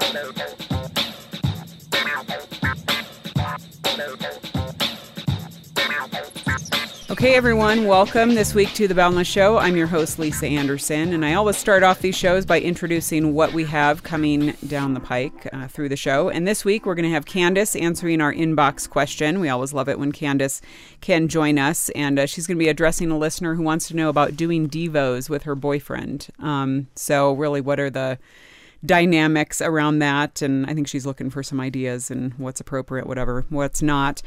Okay, everyone, welcome this week to The Boundless Show. I'm your host, Lisa Anderson, and I always start off these shows by introducing what we have coming down the pike through the show. And this week, we're going to have Candace answering our inbox question. We always love it when Candace can join us, and she's going to be addressing a listener who wants to know about doing devos with her boyfriend. So really, what are the dynamics around that? And I think she's looking for some ideas and what's appropriate, what's not.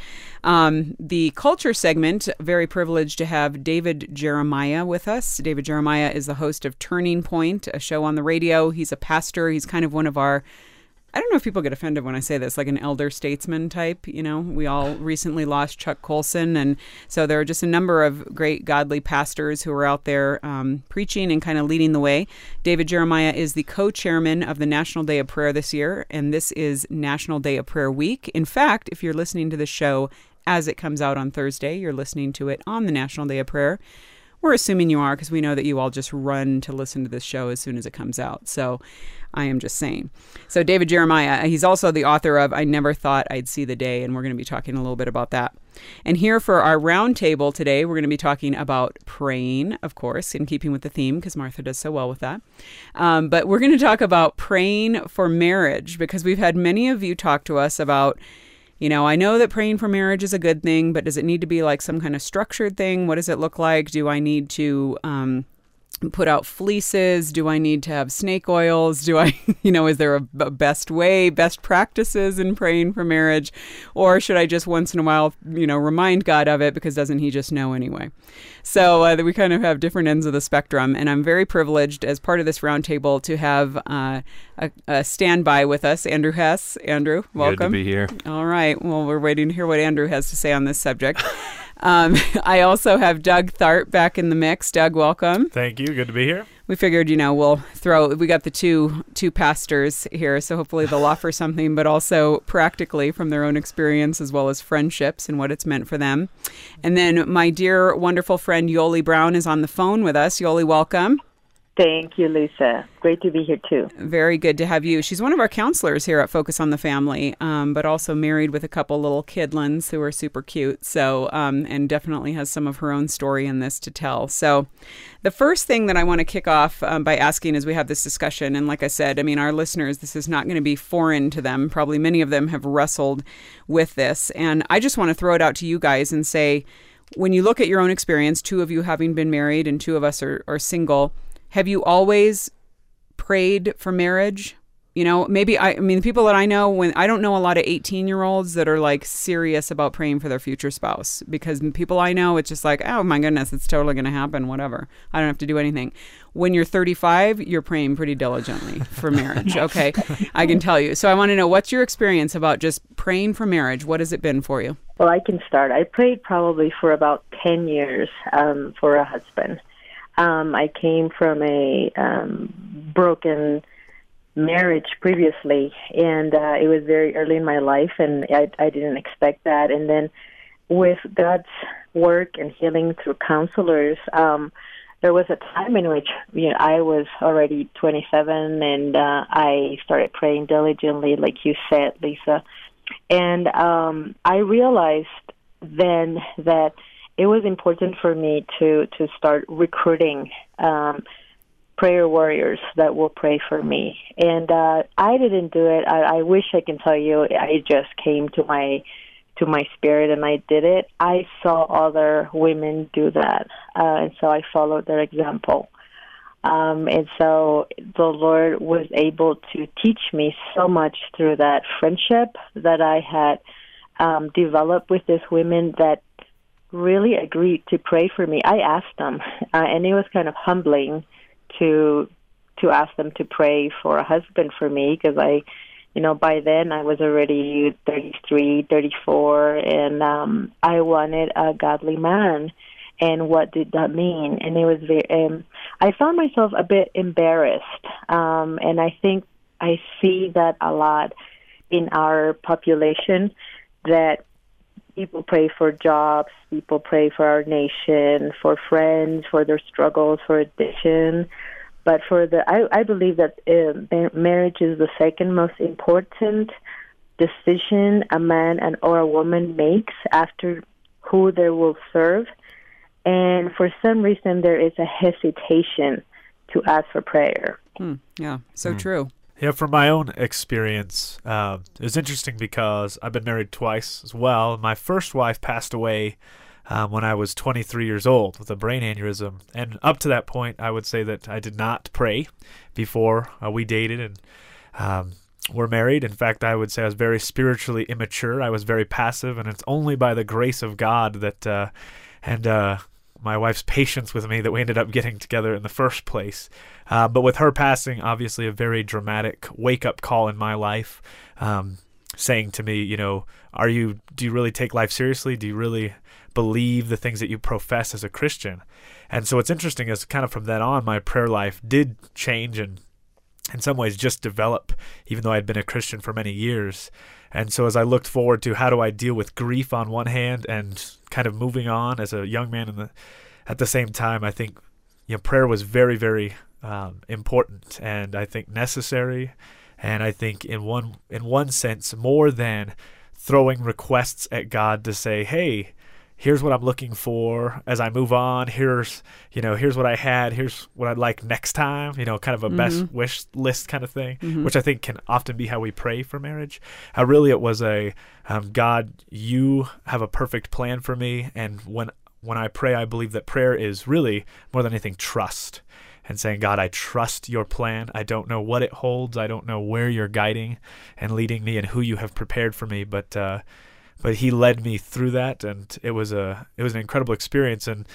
The culture segment, very privileged to have David Jeremiah with us. David Jeremiah is the host of Turning Point, a show on the radio. He's a pastor. He's kind of one of our, I don't know if people get offended when I say this, like an elder statesman type. You know, we all recently lost Chuck Colson. And so there are just a number of great godly pastors who are out there preaching and kind of leading the way. David Jeremiah is the co-chairman of the National Day of Prayer this year. And this is National Day of Prayer Week. In fact, if you're listening to the show as it comes out on Thursday, you're listening to it on the National Day of Prayer. We're assuming you are because we know that you all just run to listen to this show as soon as it comes out. So I am just saying. So David Jeremiah, he's also the author of I Never Thought I'd See the Day, and we're going to be talking a little bit about that. And here for our roundtable today, we're going to be talking about praying, of course, in keeping with the theme, because Martha does so well with that. But we're going to talk about praying for marriage, because we've had many of you talk to us about, you know, I know that praying for marriage is a good thing, but does it need to be like some kind of structured thing? What does it look like? Do I need to put out fleeces? Do I need to have snake oils? Do I, is there a best way, best practices in praying for marriage? Or should I just once in a while, remind God of it, because doesn't he just know anyway? So we kind of have different ends of the spectrum. And I'm very privileged as part of this roundtable to have a standby with us, Andrew Hess. Andrew, welcome. Good to be here. All right. Well, we're waiting to hear what Andrew has to say on this subject. I also have Doug Thart back in the mix. Doug, welcome. Thank you. Good to be here. We figured, we got the two pastors here, so hopefully they'll offer something, but also practically from their own experience, as well as friendships and what it's meant for them. And then my dear, wonderful friend Yoli Brown is on the phone with us. Yoli, welcome. Thank you, Lisa. Great to be here, too. Very good to have you. She's one of our counselors here at Focus on the Family, but also married with a couple little kidlins who are super cute. So, and definitely has some of her own story in this to tell. So the first thing that I want to kick off by asking as we have this discussion, and like I said, our listeners, this is not going to be foreign to them. Probably many of them have wrestled with this. And I just want to throw it out to you guys and say, when you look at your own experience, two of you having been married and two of us are single, have you always prayed for marriage? Maybe the people that I know, I don't know a lot of 18-year-olds that are like serious about praying for their future spouse, because people I know, it's just like, oh my goodness, it's totally going to happen, whatever. I don't have to do anything. When you're 35, you're praying pretty diligently for marriage. Okay, I can tell you. So I want to know, what's your experience about just praying for marriage? What has it been for you? Well, I can start. I prayed probably for about 10 years for a husband. I came from a broken marriage previously, and it was very early in my life, and I didn't expect that. And then with God's work and healing through counselors, there was a time in which I was already 27, and I started praying diligently, like you said, Lisa. And I realized then that it was important for me to start recruiting prayer warriors that will pray for me. And I didn't do it. I wish I can tell you it just came to my spirit and I did it. I saw other women do that, and so I followed their example. And so the Lord was able to teach me so much through that friendship that I had developed with these women that really agreed to pray for me. I asked them, and it was kind of humbling to ask them to pray for a husband for me, because by then I was already 33, 34, and I wanted a godly man. And what did that mean? And it was very, I found myself a bit embarrassed, and I think I see that a lot in our population, that people pray for jobs, people pray for our nation, for friends, for their struggles, for addiction. But I believe that marriage is the second most important decision a man or a woman makes after who they will serve. And for some reason, there is a hesitation to ask for prayer. Yeah, so true. Yeah, from my own experience, it was interesting because I've been married twice as well. My first wife passed away when I was 23 years old with a brain aneurysm. And up to that point, I would say that I did not pray before we dated and were married. In fact, I would say I was very spiritually immature. I was very passive, and it's only by the grace of God that and my wife's patience with me that we ended up getting together in the first place. But with her passing, obviously a very dramatic wake-up call in my life, saying to me, do you really take life seriously? Do you really believe the things that you profess as a Christian? And so what's interesting is kind of from then on, my prayer life did change and in some ways just develop, even though I'd been a Christian for many years. And so as I looked forward to how do I deal with grief on one hand and kind of moving on as a young man at the same time, I think prayer was very, very important, and I think necessary, and I think in one sense more than throwing requests at God to say, hey, here's what I'm looking for as I move on. Here's what I had. Here's what I'd like next time. Kind of a best wish list kind of thing, which I think can often be how we pray for marriage. Really, it was God, you have a perfect plan for me. And when I pray, I believe that prayer is really more than anything trust. And saying, God, I trust your plan. I don't know what it holds. I don't know where you're guiding and leading me and who you have prepared for me. But he led me through that, and it was an incredible experience. And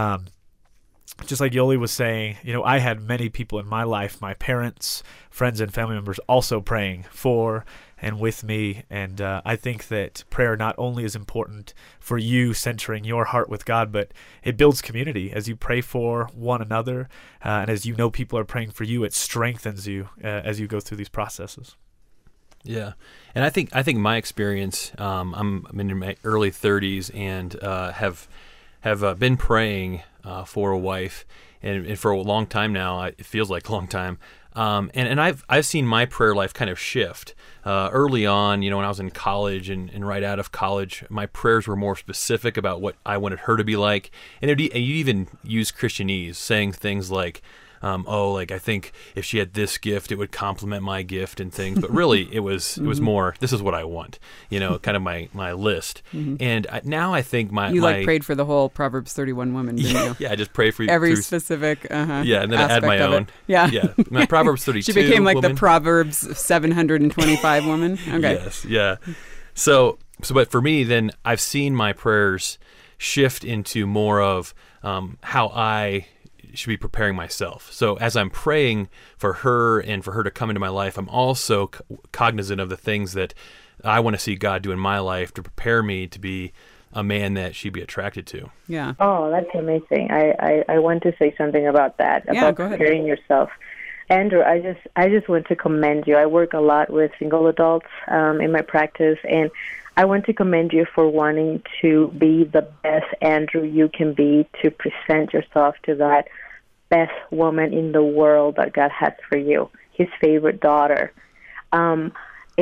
just like Yoli was saying, I had many people in my life, my parents, friends, and family members also praying for and with me. And I think that prayer not only is important for you centering your heart with God, but it builds community. As you pray for one another, and as people are praying for you, it strengthens you as you go through these processes. Yeah, and I think my experience, I'm in my early 30s and have been praying for a wife, and for a long time now. It feels like a long time, and I've seen my prayer life kind of shift. Early on, when I was in college and right out of college, my prayers were more specific about what I wanted her to be like, and you even use Christianese, saying things like, I think if she had this gift, it would complement my gift and things. But really, it was more, this is what I want, kind of my list. And now I think You prayed for the whole Proverbs 31 woman, didn't you? Yeah, I just pray for every specific yeah, and then I add my own. Yeah. My Proverbs 32 She became like woman. The Proverbs 725 woman. Okay. Yes, yeah. So, but for me, then I've seen my prayers shift into more of how I should be preparing myself. So as I'm praying for her and for her to come into my life, I'm also cognizant of the things that I want to see God do in my life to prepare me to be a man that she'd be attracted to. Yeah. Oh, that's amazing. I want to say something about that, about preparing yourself. Andrew, I just want to commend you. I work a lot with single adults in my practice, and I want to commend you for wanting to be the best Andrew you can be, to present yourself to that best woman in the world that God has for you, his favorite daughter. And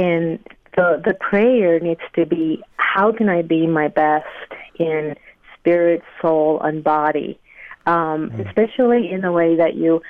the prayer needs to be, how can I be my best in spirit, soul, and body? Especially in the way that you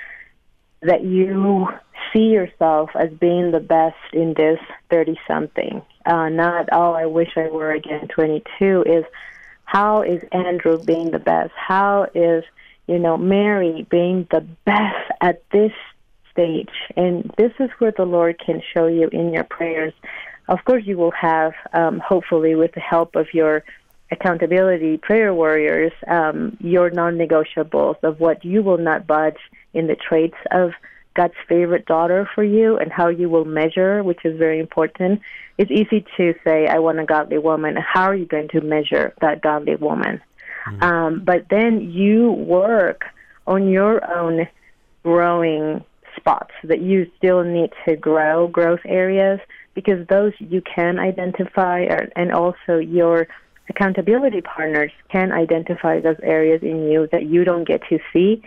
see yourself as being the best in this 30-something. Not, I wish I were again 22, is how is Andrew being the best? How is, Mary being the best at this stage? And this is where the Lord can show you in your prayers. Of course, you will have, hopefully with the help of your accountability prayer warriors, your non-negotiables of what you will not budge in the traits of God's favorite daughter for you, and how you will measure, which is very important. It's easy to say, I want a godly woman. How are you going to measure that godly woman? But then you work on your own growing spots that you still need to grow, growth areas, because those you can identify, and also your accountability partners can identify those areas in you that you don't get to see,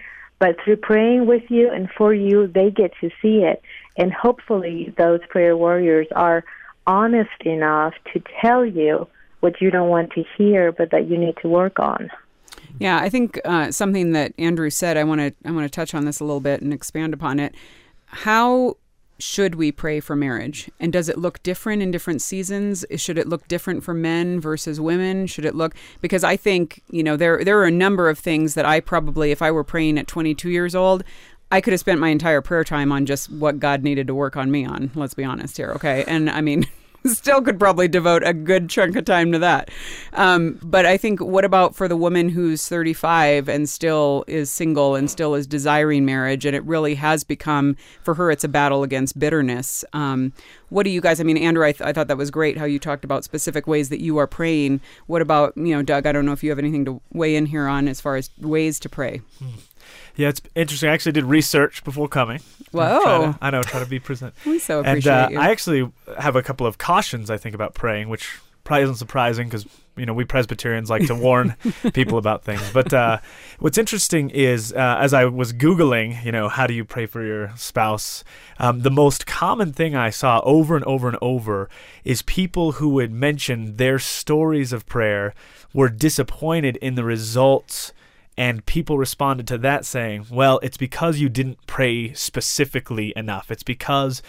But through praying with you and for you, they get to see it. And hopefully those prayer warriors are honest enough to tell you what you don't want to hear, but that you need to work on. Yeah, I think something that Andrew said, I want to touch on this a little bit and expand upon it. How should we pray for marriage? And does it look different in different seasons? Should it look different for men versus women? Should it look, because I think, there are a number of things that I probably, if I were praying at 22 years old, I could have spent my entire prayer time on just what God needed to work on me on. Let's be honest here, okay? And I mean, still could probably devote a good chunk of time to that. But I think, what about for the woman who's 35 and still is single and still is desiring marriage, and it really has become, for her, it's a battle against bitterness. What do you guys, Andrew, I thought that was great how you talked about specific ways that you are praying. What about, Doug, I don't know if you have anything to weigh in here on as far as ways to pray. Yeah, it's interesting. I actually did research before coming. Whoa. Try to be present. We so appreciate you. I actually have a couple of cautions, I think, about praying, which probably isn't surprising because, we Presbyterians like to warn people about things. But what's interesting is, as I was Googling, how do you pray for your spouse, the most common thing I saw over and over and over is people who would mention their stories of prayer were disappointed in the results. And people responded to that saying, well, it's because you didn't pray specifically enough. It's because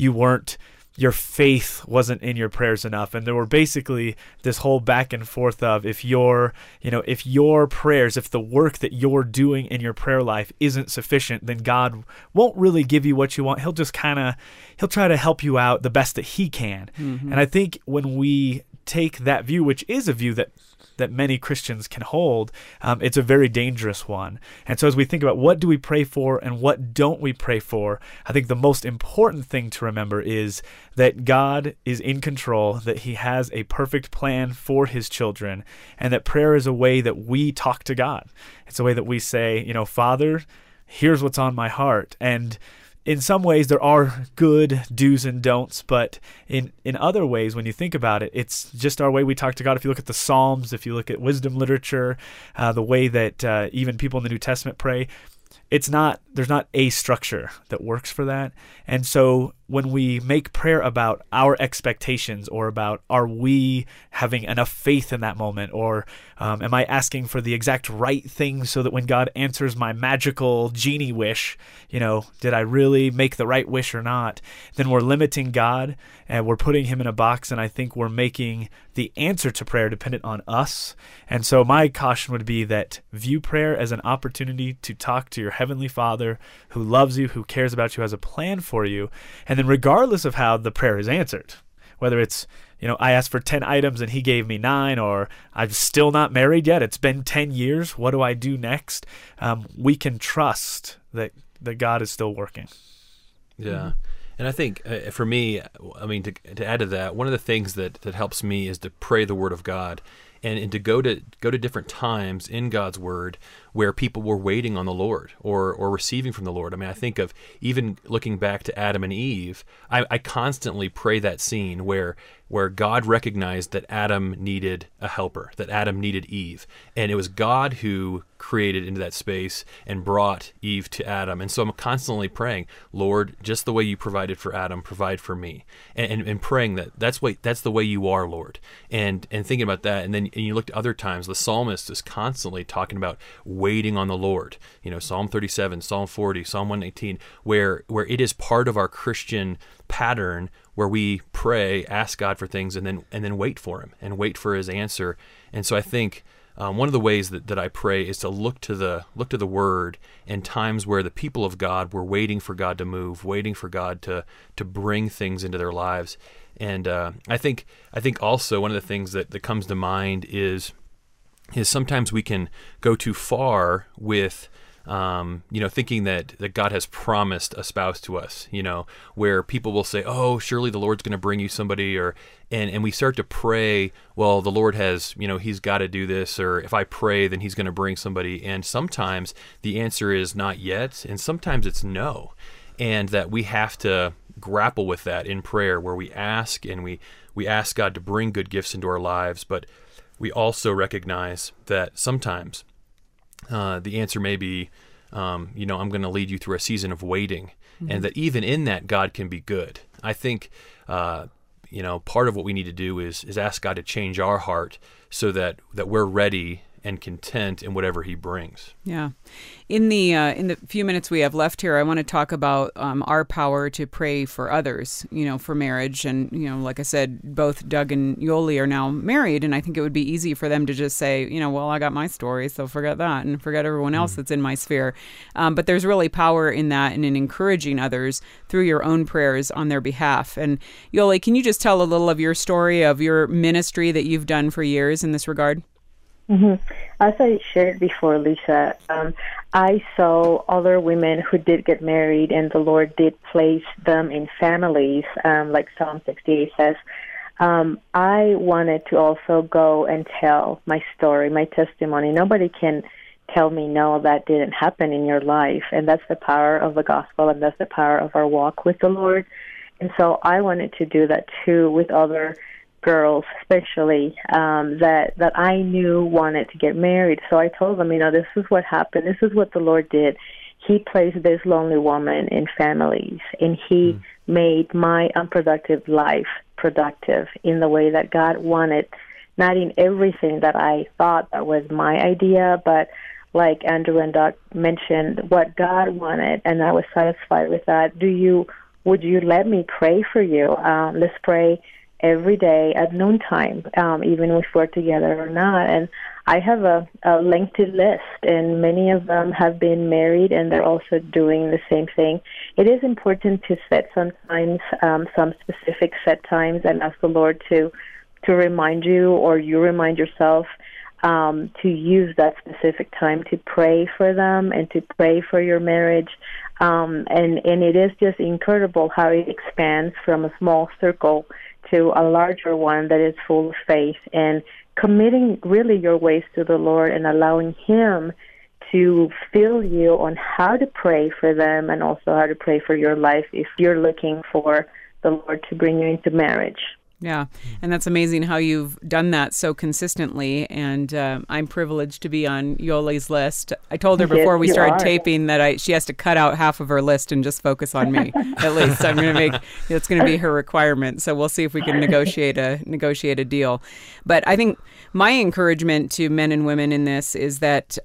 your faith wasn't in your prayers enough. And there were basically this whole back and forth of if your prayers, if the work that you're doing in your prayer life isn't sufficient, then God won't really give you what you want. He'll just he'll try to help you out the best that he can. Mm-hmm. And I think when we take that view, which is a view that many Christians can hold, it's a very dangerous one. And so as we think about what do we pray for and what don't we pray for, I think the most important thing to remember is that God is in control, that he has a perfect plan for his children, and that prayer is a way that we talk to God. It's a way that we say, Father, here's what's on my heart. And in some ways, there are good do's and don'ts, but in other ways, when you think about it, it's just our way we talk to God. If you look at the Psalms, if you look at wisdom literature, the way that even people in the New Testament pray, there's not a structure that works for that. And so when we make prayer about our expectations or about are we having enough faith in that moment, or am I asking for the exact right thing so that when God answers my magical genie wish, did I really make the right wish or not? Then we're limiting God and we're putting him in a box, and I think we're making the answer to prayer dependent on us. And so my caution would be that view prayer as an opportunity to talk to your Heavenly Father who loves you, who cares about you, has a plan for you. And then regardless of how the prayer is answered, whether it's, I asked for 10 items and he gave me 9, or I'm still not married yet, it's been 10 years, what do I do next? We can trust that God is still working. Yeah. And I think for me, to add to that, one of the things that helps me is to pray the Word of God, and to go to different times in God's Word where people were waiting on the Lord or receiving from the Lord. I think of even looking back to Adam and Eve, I constantly pray that scene where God recognized that Adam needed a helper, that Adam needed Eve. And it was God who created into that space and brought Eve to Adam. And so I'm constantly praying, Lord, just the way you provided for Adam, provide for me. And praying that's the way you are, Lord. And thinking about that. And then you look at other times, the psalmist is constantly talking about waiting on the Lord. Psalm 37, Psalm 40, Psalm 118, where it is part of our Christian pattern where we pray, ask God for things, and then wait for him and wait for his answer. And so I think one of the ways that I pray is to look to the Word in times where the people of God were waiting for God to move, waiting for God to bring things into their lives. And I think also one of the things that comes to mind is sometimes we can go too far with thinking that God has promised a spouse to us, where people will say, oh, surely the Lord's going to bring you somebody, and we start to pray, well, the Lord has, he's got to do this, or if I pray, then he's going to bring somebody. And sometimes the answer is not yet, and sometimes it's no. And that we have to grapple with that in prayer, where we ask, and we ask God to bring good gifts into our lives, but we also recognize that sometimes the answer may be I'm going to lead you through a season of waiting, and that even in that, God can be good. I think, part of what we need to do is ask God to change our heart so that we're ready and content in whatever He brings. Yeah. In the few minutes we have left here, I want to talk about our power to pray for others, for marriage. And, like I said, both Doug and Yoli are now married, and I think it would be easy for them to just say, well, I got my story, so forget that and forget everyone else that's in my sphere. But there's really power in that and in encouraging others through your own prayers on their behalf. And Yoli, can you just tell a little of your story of your ministry that you've done for years in this regard? Mm-hmm. As I shared before, Lisa, I saw other women who did get married, and the Lord did place them in families, like Psalm 68 says. I wanted to also go and tell my story, my testimony. Nobody can tell me, no, that didn't happen in your life, and that's the power of the gospel, and that's the power of our walk with the Lord. And so I wanted to do that, too, with other girls, especially that I knew wanted to get married. So I told them, this is what happened. This is what the Lord did. He placed this lonely woman in families, and He made my unproductive life productive in the way that God wanted, not in everything that I thought that was my idea, but like Andrew and Doug mentioned, what God wanted, and I was satisfied with that. Would you let me pray for you? Let's pray every day at noontime, even if we're together or not. And I have a lengthy list, and many of them have been married, and they're also doing the same thing. It is important to set sometimes some specific set times and ask the Lord to remind you, or you remind yourself to use that specific time to pray for them and to pray for your marriage. And it is just incredible how it expands from a small circle to a larger one that is full of faith, and committing really your ways to the Lord and allowing Him to fill you on how to pray for them and also how to pray for your life if you're looking for the Lord to bring you into marriage. Yeah, and that's amazing how you've done that so consistently, and I'm privileged to be on Yoli's list. I told her before we started taping that she has to cut out half of her list and just focus on me, at least. I'm going to it's going to be her requirement, so we'll see if we can negotiate a deal. But I think my encouragement to men and women in this is that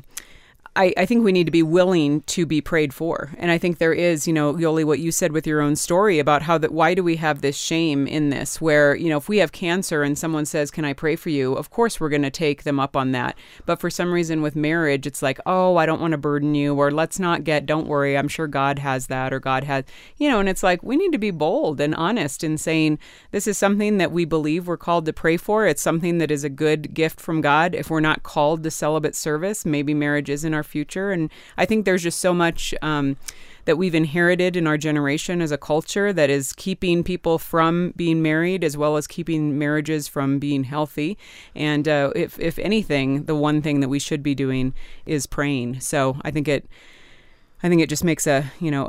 I think we need to be willing to be prayed for. And I think there is, Yoli, what you said with your own story about why do we have this shame in this where, if we have cancer and someone says, can I pray for you? Of course, we're going to take them up on that. But for some reason with marriage, it's like, oh, I don't want to burden you, or don't worry, I'm sure God has that, or God has, and it's like, we need to be bold and honest in saying, this is something that we believe we're called to pray for. It's something that is a good gift from God. If we're not called to celibate service, maybe marriage isn't our future. And I think there's just so much that we've inherited in our generation as a culture that is keeping people from being married, as well as keeping marriages from being healthy. And if anything, the one thing that we should be doing is praying. So I think it just makes a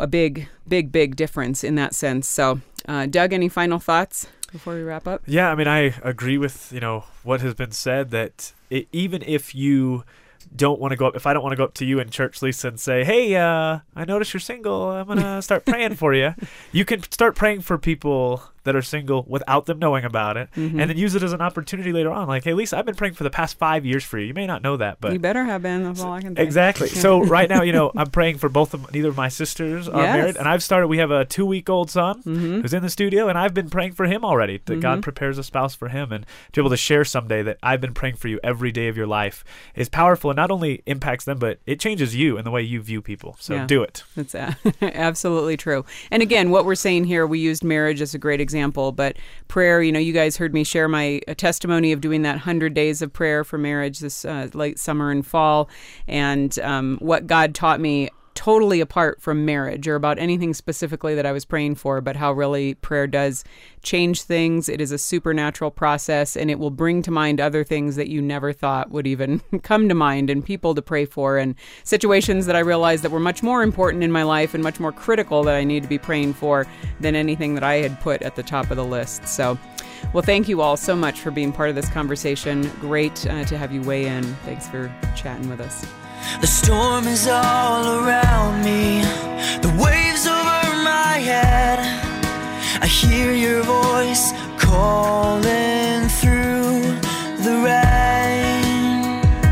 big difference in that sense. So Doug, any final thoughts before we wrap up? Yeah, I agree with what has been said, that even if you don't want to go up, if I don't want to go up to you in church, Lisa, and say, hey, I notice you're single, I'm going to start praying for you. You can start praying for people that are single without them knowing about it, and then use it as an opportunity later on. Like, hey, Lisa, I've been praying for the past 5 years for you. You may not know that, but you better have been. That's all I can think. Exactly. So right now, I'm praying for neither of my sisters are married, and we have a 2-week-old son who's in the studio, and I've been praying for him already, that God prepares a spouse for him, and to be able to share someday that I've been praying for you every day of your life is powerful, and not only impacts them, but it changes you and the way you view people. So do it. That's absolutely true. And again, what we're saying here, we used marriage as a great example, but prayer, you guys heard me share my testimony of doing that 100 days of prayer for marriage this late summer and fall, and what God taught me totally apart from marriage or about anything specifically that I was praying for, but how really prayer does change things. It is a supernatural process, and it will bring to mind other things that you never thought would even come to mind, and people to pray for, and situations that I realized that were much more important in my life and much more critical that I need to be praying for than anything that I had put at the top of the list. So, well, thank you all so much for being part of this conversation. Great to have you weigh in. Thanks for chatting with us. The storm is all around me, the waves over my head. I hear your voice calling through the rain.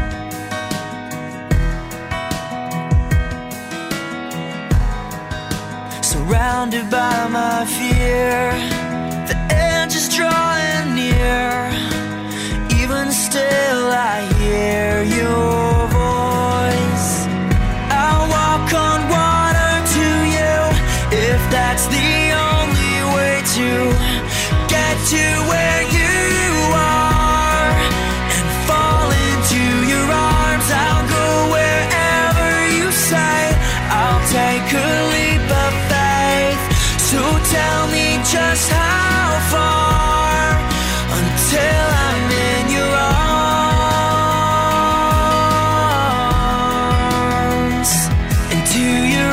Surrounded by my fear, the edge is drawing near. Even still I hear your voice. I'll walk on water to you, if that's the only way to get to where you are, and fall into your arms. I'll go wherever you say. I'll take a leap of faith. So tell me just how far, until I'm in your arms, into your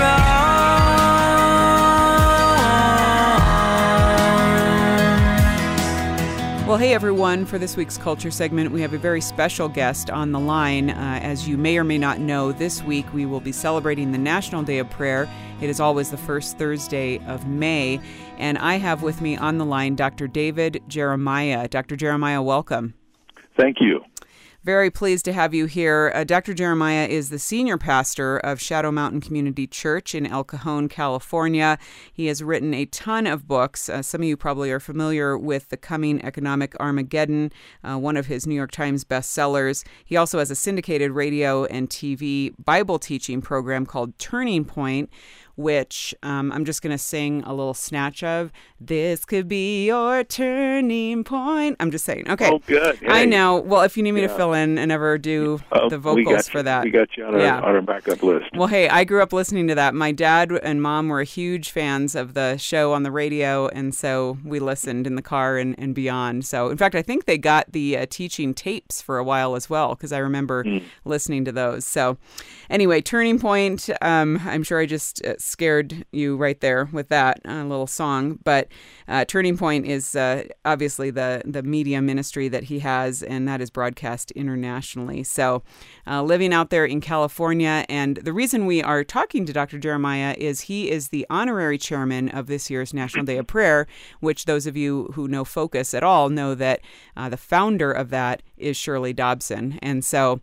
arms. Well, hey everyone, for this week's Culture segment, we have a very special guest on the line. As you may or may not know, this week we will be celebrating the National Day of Prayer. It is always the first Thursday of May, and I have with me on the line Dr. David Jeremiah. Dr. Jeremiah, welcome. Thank you. Very pleased to have you here. Dr. Jeremiah is the senior pastor of Shadow Mountain Community Church in El Cajon, California. He has written a ton of books. Some of you probably are familiar with The Coming Economic Armageddon, one of his New York Times bestsellers. He also has a syndicated radio and TV Bible teaching program called Turning Point, which I'm just going to sing a little snatch of. This could be your turning point. I'm just saying. Okay. Oh, good. Hey. I know. Well, if you need me to fill in and ever do the vocals for that. We got you on our backup list. Well, hey, I grew up listening to that. My dad and mom were huge fans of the show on the radio, and so we listened in the car and beyond. So, in fact, I think they got the teaching tapes for a while as well, because I remember listening to those. So, anyway, Turning Point, I'm sure I just scared you right there with that little song, but Turning Point is obviously the media ministry that he has, and that is broadcast internationally. So living out there in California, and the reason we are talking to Dr. Jeremiah is he is the honorary chairman of this year's National Day of Prayer, which those of you who know Focus at all know that the founder of that is Shirley Dobson. And so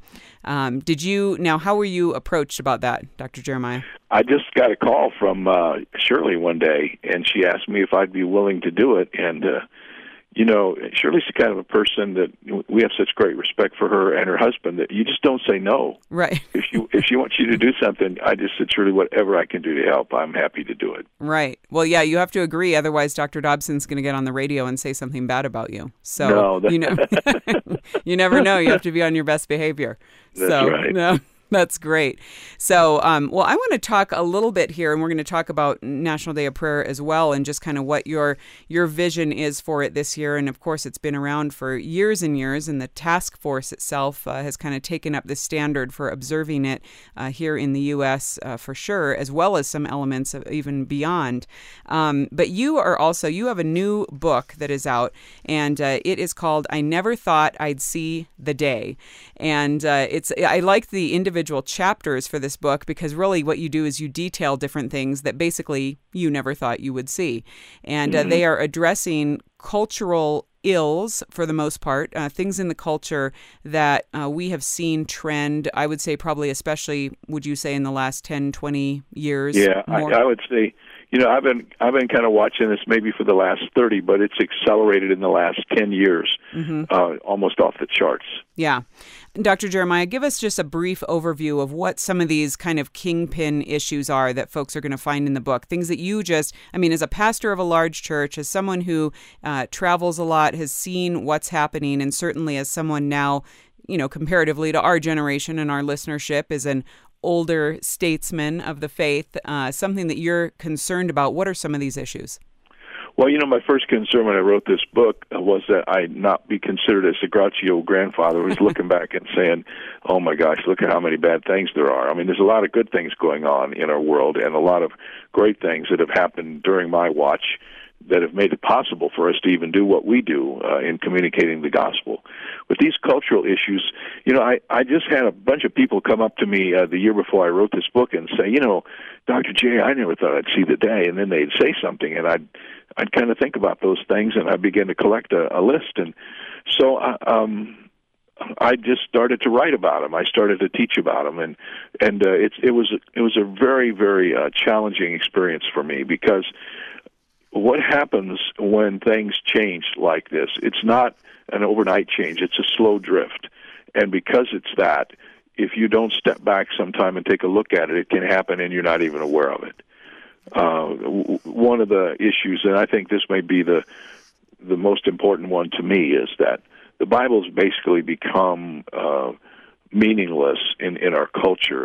how were you approached about that, Dr. Jeremiah? I just got a call from Shirley one day, and she asked me if I'd be willing to do it. And, Shirley's the kind of a person that we have such great respect for her and her husband that you just don't say no. Right. If she wants you to do something, I just said, Shirley, whatever I can do to help, I'm happy to do it. Right. Well, yeah, you have to agree. Otherwise, Dr. Dobson's going to get on the radio and say something bad about you. So, you never know. You have to be on your best behavior. That's right. No. That's great. So, I want to talk a little bit here, and we're going to talk about National Day of Prayer as well, and just kind of what your vision is for it this year. And of course, it's been around for years and years, and the task force itself has kind of taken up the standard for observing it here in the U.S. For sure, as well as some elements of even beyond. But you have a new book that is out, and it is called "I Never Thought I'd See the Day," and I like the individual chapters for this book, because really what you do is you detail different things that basically you never thought you would see. And they are addressing cultural ills for the most part, things in the culture that we have seen trend, I would say probably especially, would you say, in the last 10, 20 years? Yeah, I would say, I've been kind of watching this maybe for the last 30, but it's accelerated in the last 10 years, almost off the charts. Yeah. Dr. Jeremiah, give us just a brief overview of what some of these kind of kingpin issues are that folks are going to find in the book. Things that you as a pastor of a large church, as someone who travels a lot, has seen what's happening, and certainly as someone now, comparatively to our generation and our listenership, is an older statesman of the faith, something that you're concerned about. What are some of these issues? Well, my first concern when I wrote this book was that I not be considered as a grouchy old grandfather who's looking back and saying, oh my gosh, look at how many bad things there are. I mean, there's a lot of good things going on in our world, and a lot of great things that have happened during my watch that have made it possible for us to even do what we do in communicating the gospel. With these cultural issues, I just had a bunch of people come up to me the year before I wrote this book and say, Dr. J, I never thought I'd see the day, and then they'd say something, and I'd kind of think about those things, and I'd begin to collect a list, and so I just started to write about them. I started to teach about them, and it was a very, very challenging experience for me, because what happens when things change like this? It's not an overnight change. It's a slow drift. And because it's that, if you don't step back sometime and take a look at it, it can happen and you're not even aware of it. One of the issues, and I think this may be the most important one to me, is that the Bible's basically become meaningless in our culture.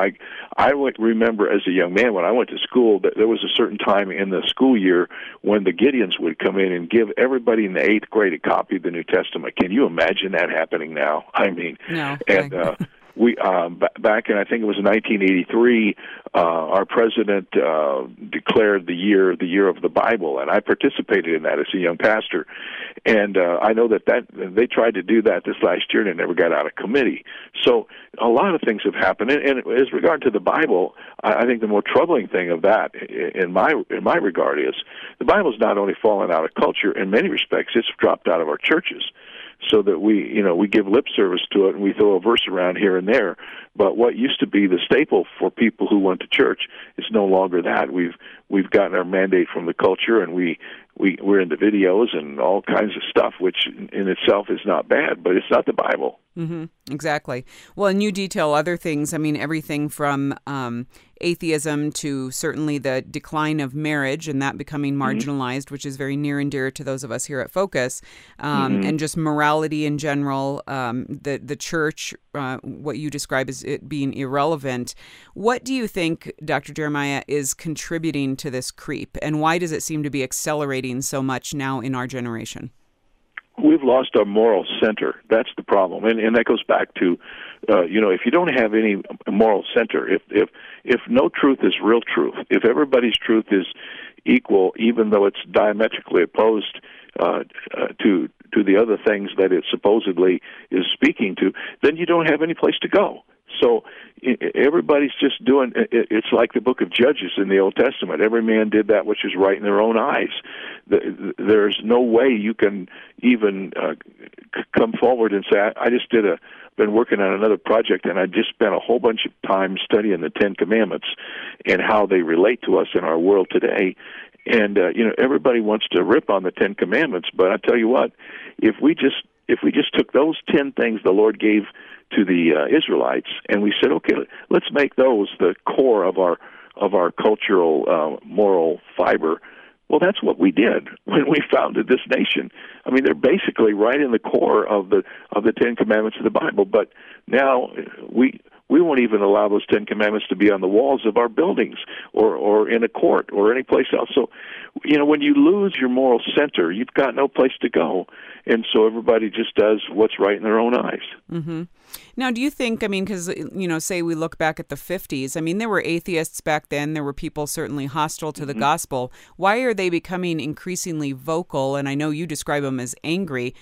I would remember as a young man when I went to school that there was a certain time in the school year when the Gideons would come in and give everybody in the 8th grade a copy of the New Testament. Can you imagine that happening now? I mean, no. And we back in, I think it was 1983, our president declared the year of the Bible, and I participated in that as a young pastor. And I know that they tried to do that this last year, and it never got out of committee. So a lot of things have happened. And as regard to the Bible, I think the more troubling thing of that, in my regard, is the Bible's not only fallen out of culture. In many respects, it's dropped out of our churches, so that we give lip service to it and we throw a verse around here and there. But what used to be the staple for people who went to church is no longer that. We've gotten our mandate from the culture, and we're into videos and all kinds of stuff, which in itself is not bad, but it's not the Bible. Mm-hmm. Exactly. Well, and you detail other things. I mean, everything from atheism to certainly the decline of marriage and that becoming marginalized, which is very near and dear to those of us here at Focus, and just morality in general, the church, what you describe as it being irrelevant. What do you think, Dr. Jeremiah, is contributing to this creep, and why does it seem to be accelerating so much now in our generation? We've lost our moral center. That's the problem, and that goes back to, if you don't have any moral center, if no truth is real truth, if everybody's truth is equal, even though it's diametrically opposed to the other things that it supposedly is speaking to, then you don't have any place to go. So everybody's just doing, it's like the book of Judges in the Old Testament. Every man did that which is right in their own eyes. There's no way you can even come forward and say, I just been working on another project, and I just spent a whole bunch of time studying the Ten Commandments and how they relate to us in our world today. And, everybody wants to rip on the Ten Commandments, but I tell you what, if we just took those 10 things the Lord gave to the Israelites, and we said, okay, let's make those the core of our cultural moral fiber. Well, that's what we did when we founded this nation. I mean, they're basically right in the core of the 10 Commandments of the Bible. But now we won't even allow those 10 Commandments to be on the walls of our buildings or in a court or any place else. So, when you lose your moral center, you've got no place to go. And so everybody just does what's right in their own eyes. Mm-hmm. Now, do you think, because, say we look back at the 50s, there were atheists back then. There were people certainly hostile to the gospel. Why are they becoming increasingly vocal? And I know you describe them as angry.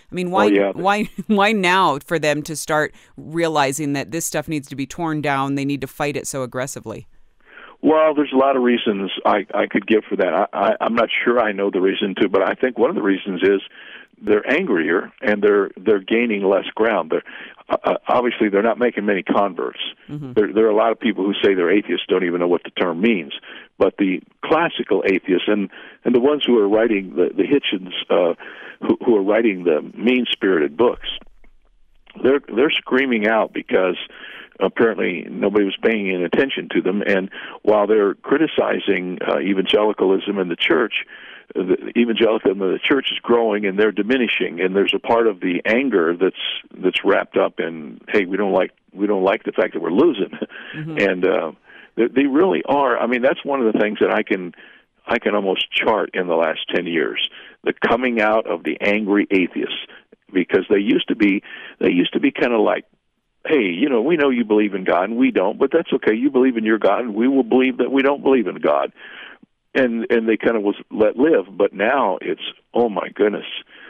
Why now for them to start realizing that this stuff needs to be torn down? They need to fight it so aggressively. Well, there's a lot of reasons I could give for that. I'm not sure I know the reason to, but I think one of the reasons is they're angrier and they're gaining less ground. Obviously, they're not making many converts. Mm-hmm. There are a lot of people who say they're atheists, don't even know what the term means. But the classical atheists and the ones who are writing the Hitchens, who are writing the mean-spirited books, they're screaming out because apparently nobody was paying any attention to them. And while they're criticizing evangelicalism in the church, the evangelicalism of the church is growing and they're diminishing. And there's a part of the anger that's wrapped up in, hey, we don't like the fact that we're losing. Mm-hmm. And they really are. That's one of the things that I can almost chart in the last 10 years, the coming out of the angry atheists, because they used to be kind of like, hey, we know you believe in God and we don't, but that's okay. You believe in your God and we will believe that we don't believe in God. and they kind of was let live. But now it's, oh my goodness.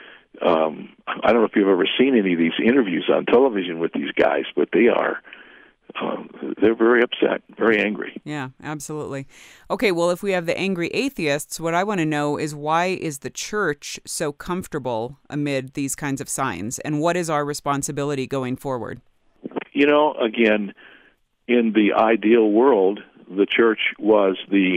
I don't know if you've ever seen any of these interviews on television with these guys, but they're very upset, very angry. Yeah, absolutely. Okay, well, if we have the angry atheists, what I want to know is, why is the church so comfortable amid these kinds of signs, and what is our responsibility going forward? Again, in the ideal world, the church was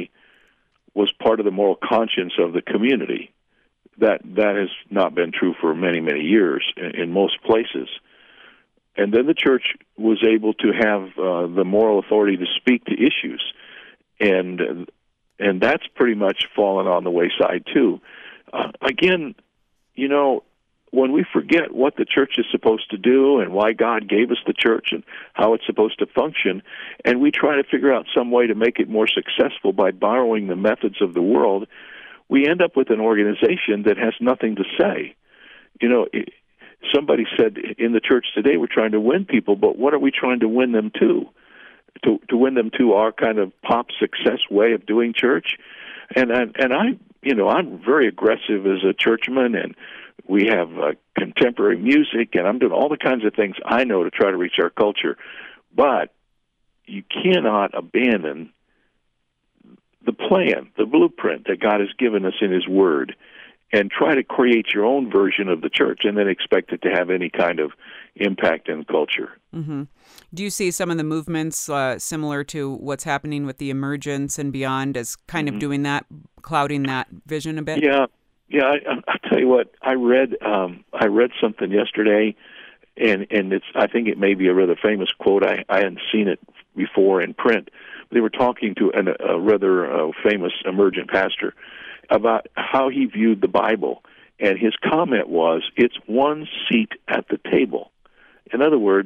part of the moral conscience of the community. That has not been true for many, many years in most places. And then the church was able to have the moral authority to speak to issues, and that's pretty much fallen on the wayside too. Again, when we forget what the church is supposed to do and why God gave us the church and how it's supposed to function, and we try to figure out some way to make it more successful by borrowing the methods of the world, we end up with an organization that has nothing to say. Somebody said in the church today, we're trying to win people, but what are we trying to win them to? To win them to our kind of pop success way of doing church? And I'm very aggressive as a churchman, and we have contemporary music, and I'm doing all the kinds of things I know to try to reach our culture. But you cannot abandon the plan, the blueprint that God has given us in His Word, and try to create your own version of the church and then expect it to have any kind of impact in culture. Mm-hmm. Do you see some of the movements similar to what's happening with the Emergence and beyond as kind of doing that, clouding that vision a bit? Yeah. I'll tell you what, I read something yesterday, and I think it may be a rather famous quote. I hadn't seen it before in print. They were talking to a rather famous emergent pastor about how he viewed the Bible, and his comment was, it's one seat at the table. In other words,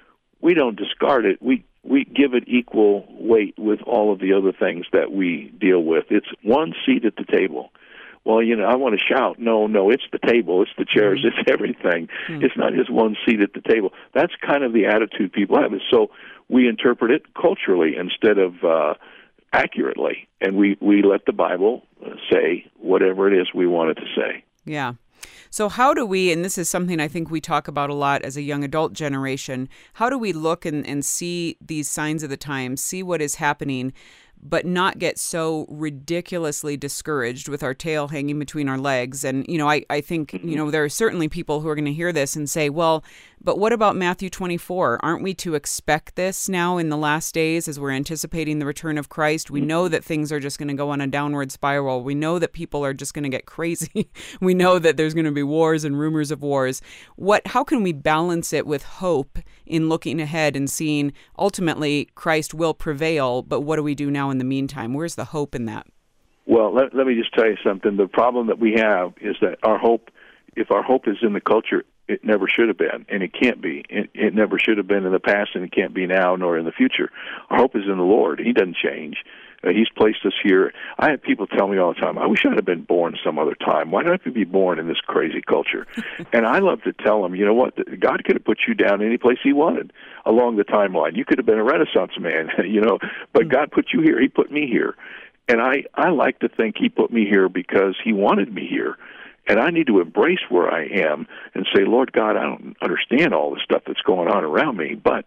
we don't discard it. We give it equal weight with all of the other things that we deal with. It's one seat at the table. Well, I want to shout, no, it's the table, it's the chairs, it's everything. It's not just one seat at the table. That's kind of the attitude people have. So we interpret it culturally instead of accurately, and we let the Bible say whatever it is we want it to say. Yeah. So how do we, and this is something I think we talk about a lot as a young adult generation, how do we look and see these signs of the times, see what is happening, but not get so ridiculously discouraged with our tail hanging between our legs? And, I think, there are certainly people who are going to hear this and say, well, but what about Matthew 24? Aren't we to expect this now in the last days as we're anticipating the return of Christ? We know that things are just going to go on a downward spiral. We know that people are just going to get crazy. We know that there's going to be wars and rumors of wars. How can we balance it with hope in looking ahead and seeing ultimately Christ will prevail, but what do we do now in the meantime? Where's the hope in that? Well, let me just tell you something. The problem that we have is that if our hope is in the culture, it never should have been, and it can't be. It never should have been in the past, and it can't be now nor in the future. Our hope is in the Lord. He doesn't change. He's placed us here. I have people tell me all the time, I wish I'd have been born some other time. Why do I have to be born in this crazy culture? And I love to tell them, you know what, God could have put you down any place He wanted along the timeline. You could have been a Renaissance man, but God put you here. He put me here. And I like to think He put me here because He wanted me here. And I need to embrace where I am and say, Lord God, I don't understand all the stuff that's going on around me, but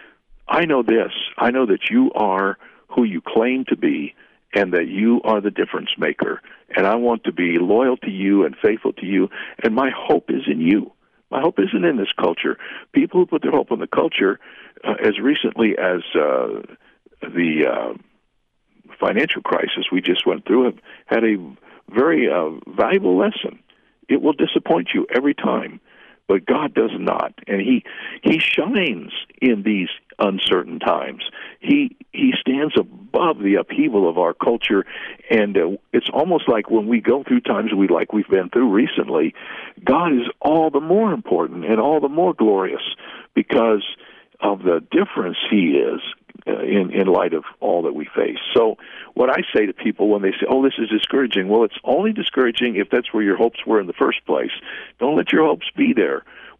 I know this. I know that You are who You claim to be, and that You are the difference maker. And I want to be loyal to You and faithful to You, and my hope is in You. My hope isn't in this culture. People who put their hope in the culture, as recently as the financial crisis we just went through, have had a very valuable lesson. It will disappoint you every time, but God does not, and He shines in these uncertain times. He stands above the upheaval of our culture, and it's almost like when we go through times we've been through recently, God is all the more important and all the more glorious because of the difference He is in light of all that we face. So what I say to people when they say, oh, this is discouraging, well, it's only discouraging if that's where your hopes were in the first place. Don't let your hopes be there.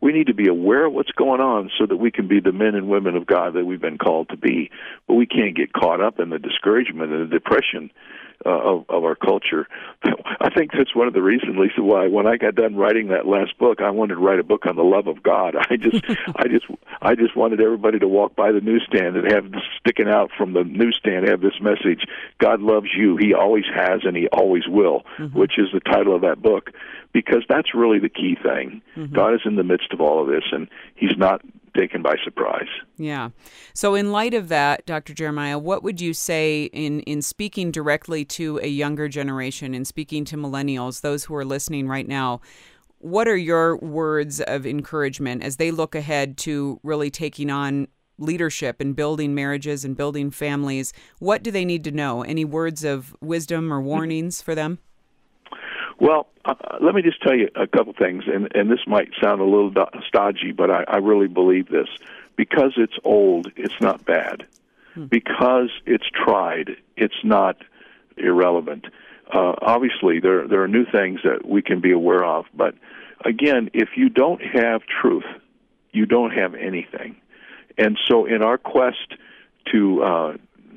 We need to be aware of what's going on so that we can be the men and women of God that we've been called to be. But we can't get caught up in the discouragement and the depression of our culture. I think that's one of the reasons, Lisa, why when I got done writing that last book, I wanted to write a book on the love of God. I just wanted everybody to walk by the newsstand and have sticking out from the newsstand have this message: God loves you. He always has, and He always will, which is the title of that book, because that's really the key thing. God is in the midst of all of this, and He's not taken by surprise. Yeah. So in light of that, Dr. Jeremiah, what would you say in speaking directly to a younger generation, in speaking to millennials, those who are listening right now, what are your words of encouragement as they look ahead to really taking on leadership and building marriages and building families? What do they need to know? Any words of wisdom or warnings for them? Well, let me just tell you a couple things, and this might sound a little stodgy, but I really believe this. Because it's old, it's not bad. Because it's tried, it's not irrelevant. Obviously, there are new things that we can be aware of, but again, if you don't have truth, you don't have anything. And so in our quest to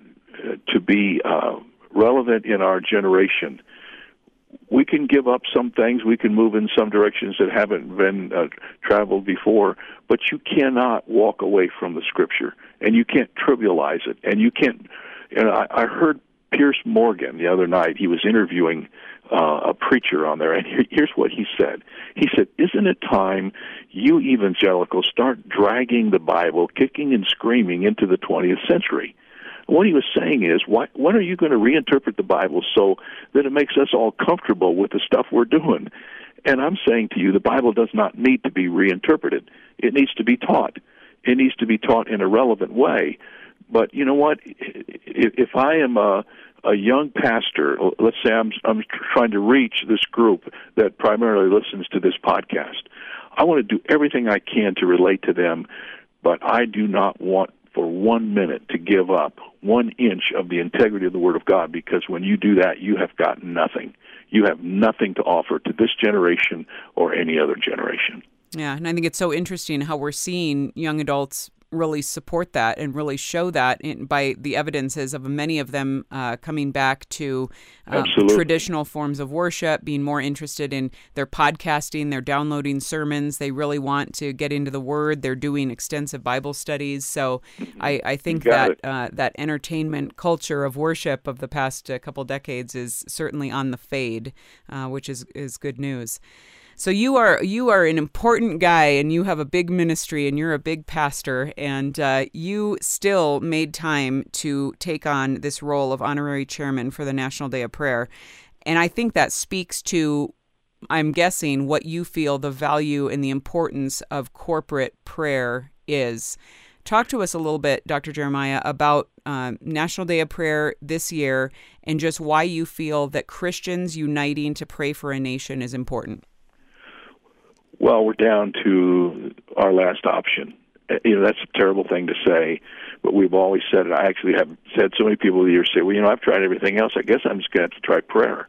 be relevant in our generation, we can give up some things, we can move in some directions that haven't been traveled before, but you cannot walk away from the Scripture, and you can't trivialize it, and you can't. And I heard Piers Morgan the other night. He was interviewing a preacher on there, and here's what he said. He said, "Isn't it time you evangelicals start dragging the Bible, kicking and screaming, into the 20th century?" What he was saying is, when are you going to reinterpret the Bible so that it makes us all comfortable with the stuff we're doing? And I'm saying to you, the Bible does not need to be reinterpreted. It needs to be taught. It needs to be taught in a relevant way. But you know what? If I am a young pastor, let's say I'm trying to reach this group that primarily listens to this podcast, I want to do everything I can to relate to them, but I do not want for 1 minute to give up 1 inch of the integrity of the Word of God, because when you do that, you have got nothing. You have nothing to offer to this generation or any other generation. Yeah, and I think it's so interesting how we're seeing young adults really support that and really show that by the evidences of many of them coming back to traditional forms of worship, being more interested in their podcasting, they're downloading sermons, they really want to get into the Word, they're doing extensive Bible studies. So I think that that entertainment culture of worship of the past couple decades is certainly on the fade, which is good news. So you are an important guy, and you have a big ministry, and you're a big pastor, and you still made time to take on this role of honorary chairman for the National Day of Prayer. And I think that speaks to, I'm guessing, what you feel the value and the importance of corporate prayer is. Talk to us a little bit, Dr. Jeremiah, about National Day of Prayer this year and just why you feel that Christians uniting to pray for a nation is important. Well, we're down to our last option. That's a terrible thing to say, but we've always said it. I actually have said so many people over the years say, well, I've tried everything else. I guess I'm just going to have to try prayer.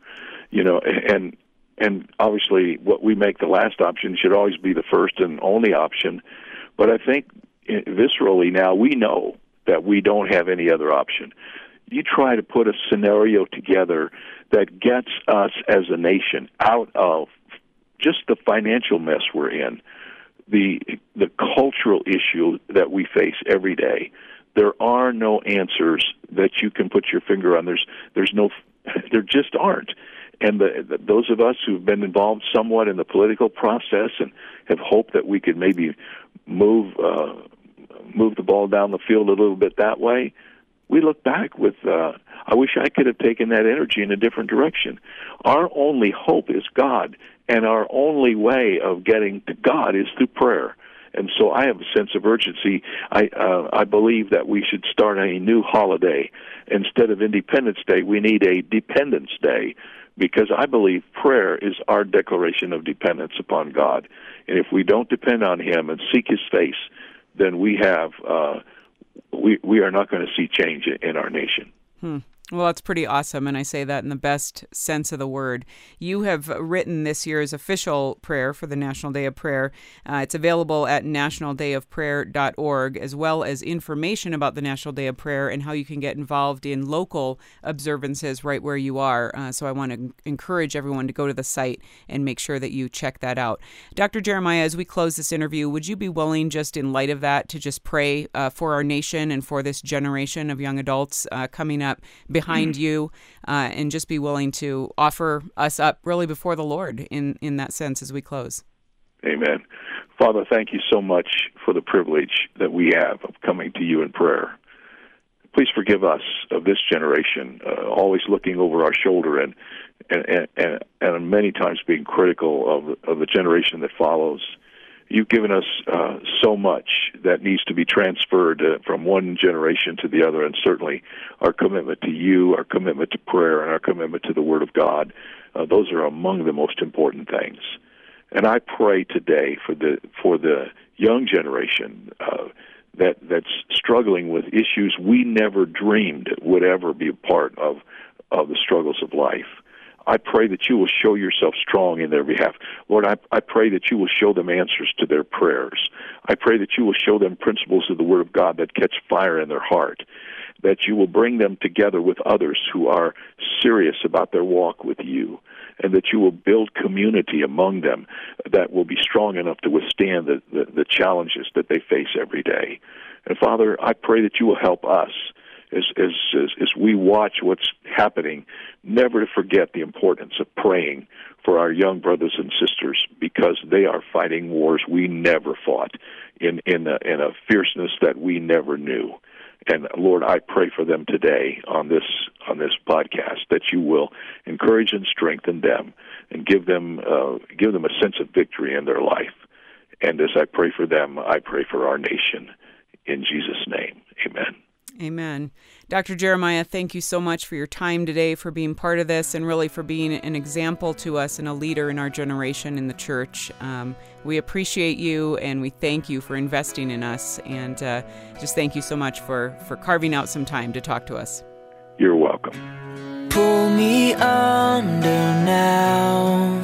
And obviously what we make the last option should always be the first and only option. But I think viscerally now we know that we don't have any other option. You try to put a scenario together that gets us as a nation out of just the financial mess we're in, the cultural issue that we face every day. There are no answers that you can put your finger on. There just aren't. And those of us who've been involved somewhat in the political process and have hoped that we could maybe move the ball down the field a little bit that way, we look back with, I wish I could have taken that energy in a different direction. Our only hope is God, and our only way of getting to God is through prayer. And so I have a sense of urgency. I believe that we should start a new holiday. Instead of Independence Day, we need a Dependence Day, because I believe prayer is our declaration of dependence upon God. And if we don't depend on Him and seek His face, then we are not going to see change in our nation. Well, that's pretty awesome, and I say that in the best sense of the word. You have written this year's official prayer for the National Day of Prayer. It's available at nationaldayofprayer.org, as well as information about the National Day of Prayer and how you can get involved in local observances right where you are. So I want to encourage everyone to go to the site and make sure that you check that out. Dr. Jeremiah, as we close this interview, would you be willing, just in light of that, to just pray for our nation and for this generation of young adults coming up behind you, and just be willing to offer us up really before the Lord in that sense as we close? Amen. Father, thank you so much for the privilege that we have of coming to you in prayer. Please forgive us of this generation, always looking over our shoulder and many times being critical of the generation that follows. You've given us so much that needs to be transferred from one generation to the other, and certainly our commitment to you, our commitment to prayer, and our commitment to the Word of God, those are among the most important things. And I pray today for the young generation that's struggling with issues we never dreamed would ever be a part of the struggles of life. I pray that you will show yourself strong in their behalf. Lord, I pray that you will show them answers to their prayers. I pray that you will show them principles of the Word of God that catch fire in their heart, that you will bring them together with others who are serious about their walk with you, and that you will build community among them that will be strong enough to withstand the challenges that they face every day. And Father, I pray that you will help us as we watch what's happening, never to forget the importance of praying for our young brothers and sisters, because they are fighting wars we never fought in a fierceness that we never knew. And Lord, I pray for them today on this podcast, that you will encourage and strengthen them and give them a sense of victory in their life. And as I pray for them, I pray for our nation. In Jesus' name, amen. Amen. Dr. Jeremiah, thank you so much for your time today, for being part of this, and really for being an example to us and a leader in our generation in the church. We appreciate you, and we thank you for investing in us, and just thank you so much for carving out some time to talk to us. You're welcome. Pull me under now,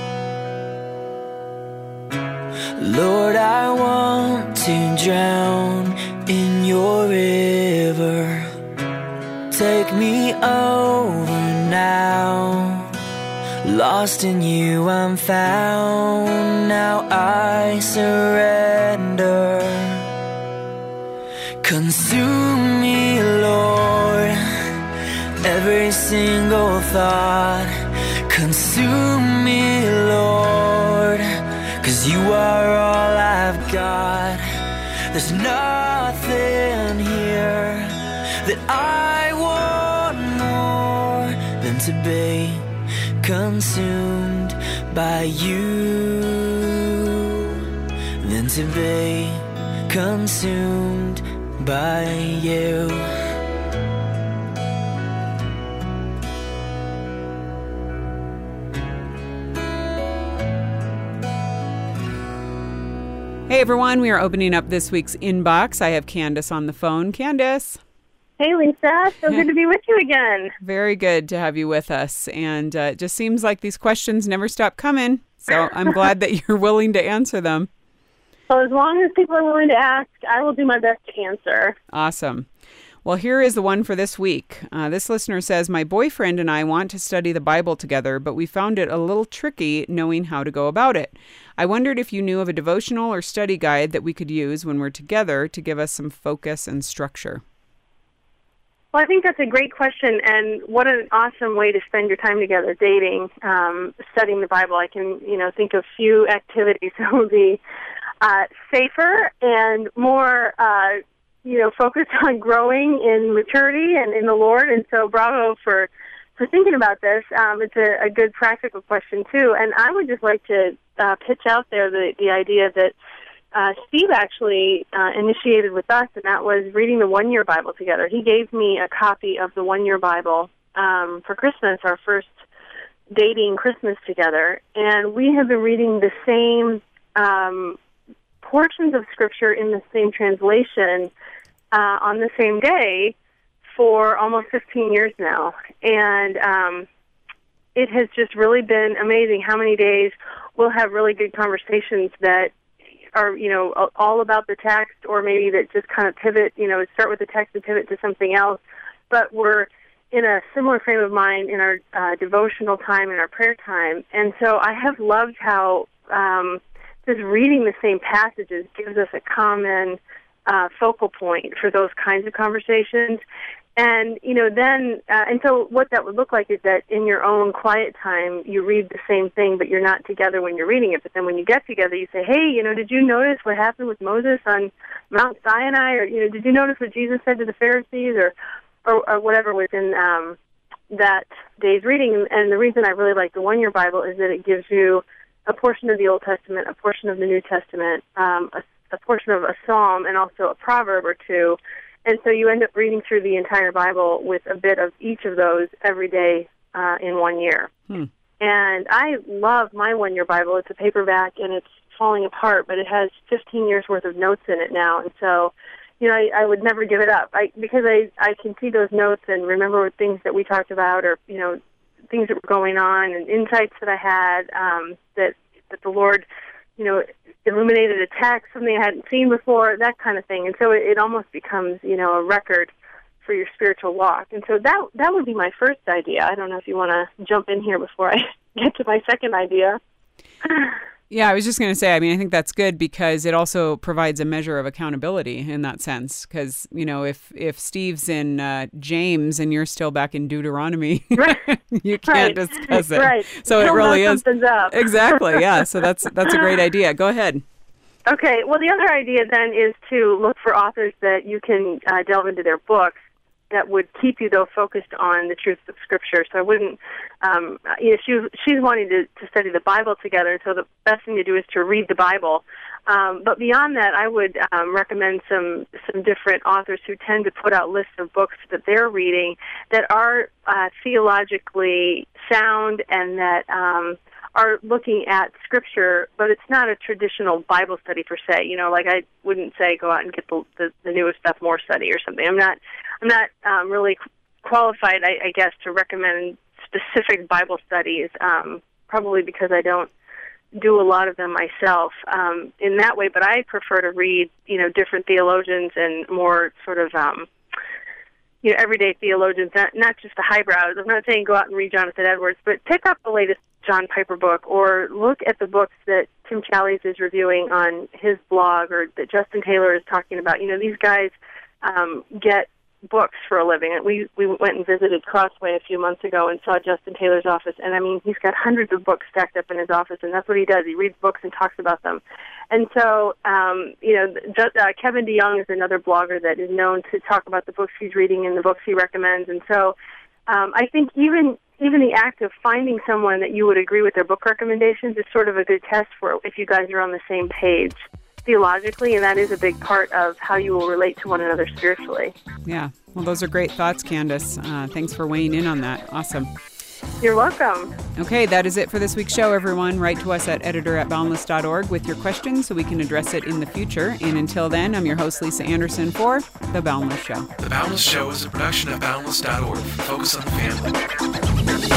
Lord, I want to drown in your river. Take me over now. Lost in you I'm found. Now I surrender. Consume me, Lord. Every single thought. Consume me, Lord. 'Cause you are all I've got. There's nothing here that I want more than to be consumed by you, than to be consumed by you. Hey everyone, we are opening up this week's inbox. I have Candace on the phone. Candace. Hey Lisa, so good to be with you again. Very good to have you with us. And it just seems like these questions never stop coming. So I'm glad that you're willing to answer them. So as long as people are willing to ask, I will do my best to answer. Awesome. Well, here is the one for this week. This listener says, my boyfriend and I want to study the Bible together, but we found it a little tricky knowing how to go about it. I wondered if you knew of a devotional or study guide that we could use when we're together to give us some focus and structure. Well, I think that's a great question, and what an awesome way to spend your time together, dating, studying the Bible. I can, think of few activities that would be safer and more focused on growing in maturity and in the Lord. And so bravo for thinking about this. It's a good practical question, too. And I would just like to pitch out there the idea that Steve actually initiated with us, and that was reading the one-year Bible together. He gave me a copy of the one-year Bible for Christmas, our first dating Christmas together. And we have been reading the same portions of Scripture in the same translation on the same day for almost 15 years now, and it has just really been amazing how many days we'll have really good conversations that are, all about the text, or maybe that just kind of pivot, start with the text and pivot to something else, but we're in a similar frame of mind in our devotional time and our prayer time. And so I have loved how just reading the same passages gives us a common focal point for those kinds of conversations. And, and so what that would look like is that in your own quiet time, you read the same thing, but you're not together when you're reading it. But then when you get together, you say, hey, did you notice what happened with Moses on Mount Sinai? Or, did you notice what Jesus said to the Pharisees? Or whatever was in that day's reading. And the reason I really like the one-year Bible is that it gives you a portion of the Old Testament, a portion of the New Testament, a portion of a psalm, and also a proverb or two. And so you end up reading through the entire Bible with a bit of each of those every day in 1 year. And I love my one-year Bible. It's a paperback, and it's falling apart, but it has 15 years' worth of notes in it now. And so, I would never give it up because I can see those notes and remember things that we talked about, or, things that were going on and insights that I had that the Lord, illuminated a text, something I hadn't seen before, that kind of thing. And so it almost becomes, a record for your spiritual walk. And so that would be my first idea. I don't know if you want to jump in here before I get to my second idea. Yeah, I was just going to say, I think that's good because it also provides a measure of accountability in that sense. Because, if Steve's in James and you're still back in Deuteronomy, you can't discuss it. Right. So it really is. Something's up. Exactly, yeah. So that's a great idea. Go ahead. Okay, well, the other idea then is to look for authors that you can delve into their books that would keep you, though, focused on the truths of Scripture. So I wouldn't, she's wanting to study the Bible together, so the best thing to do is to read the Bible. But beyond that, I would recommend some different authors who tend to put out lists of books that they're reading that are theologically sound and that are looking at Scripture, but it's not a traditional Bible study per se. Like I wouldn't say go out and get the newest Beth Moore study or something. I'm not really qualified, I guess, to recommend specific Bible studies, probably because I don't do a lot of them myself in that way, but I prefer to read, different theologians and more sort of, everyday theologians, not just the highbrows. I'm not saying go out and read Jonathan Edwards, but pick up the latest John Piper book, or look at the books that Tim Challies is reviewing on his blog, or that Justin Taylor is talking about. These guys get books for a living. We went and visited Crossway a few months ago and saw Justin Taylor's office, and he's got hundreds of books stacked up in his office, and that's what he does. He reads books and talks about them. And so, Kevin DeYoung is another blogger that is known to talk about the books he's reading and the books he recommends. And so, I think even the act of finding someone that you would agree with their book recommendations is sort of a good test for if you guys are on the same page theologically, and that is a big part of how you will relate to one another spiritually. Yeah. Well, those are great thoughts, Candace. Thanks for weighing in on that. Awesome. You're welcome. Okay, that is it for this week's show, everyone. Write to us at editor@boundless.org with your questions so we can address it in the future. And until then, I'm your host, Lisa Anderson, for The Boundless Show. The Boundless Show is a production of boundless.org. Focus on the family.